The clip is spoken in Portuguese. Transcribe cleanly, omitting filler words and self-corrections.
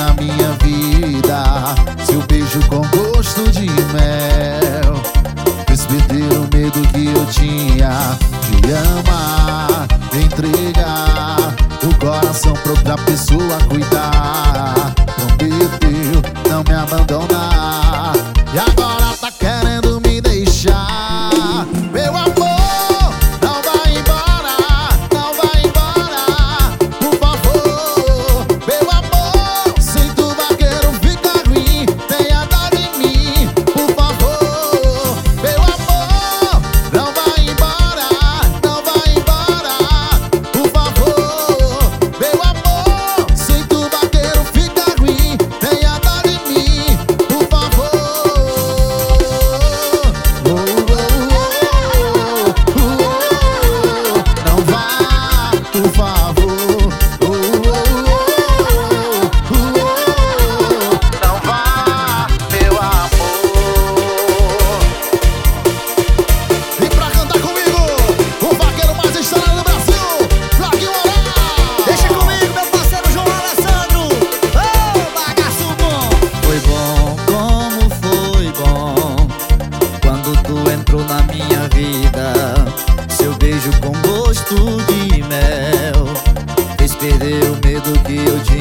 na minha vida. Seu beijo com gosto de mel fez perder o medo que eu tinha de amar, entregar o coração pra outra pessoa cuidar. Prometeu não me abandonar e agora tá querendo me deixar. Meu amor, não vai embora, não vai embora, por favor. Meu amor, se tu vaqueiro fica ruim, tenha dó de mim, por favor. Meu amor, não vai embora, não vai embora, por favor. Meu amor, se tu vaqueiro fica ruim, tenha dó de mim, por favor. Não vá, por favor. Não vá, meu amor. E pra cantar comigo, o vaqueiro mais estourado do Brasil, Flaquinho Oral. Deixa comigo, meu parceiro João Alessandro. Ô, bagaço bom. Foi bom, como foi bom quando tu entrou na minha vida. Seu beijo com gosto de mel fez perder o medo que eu tinha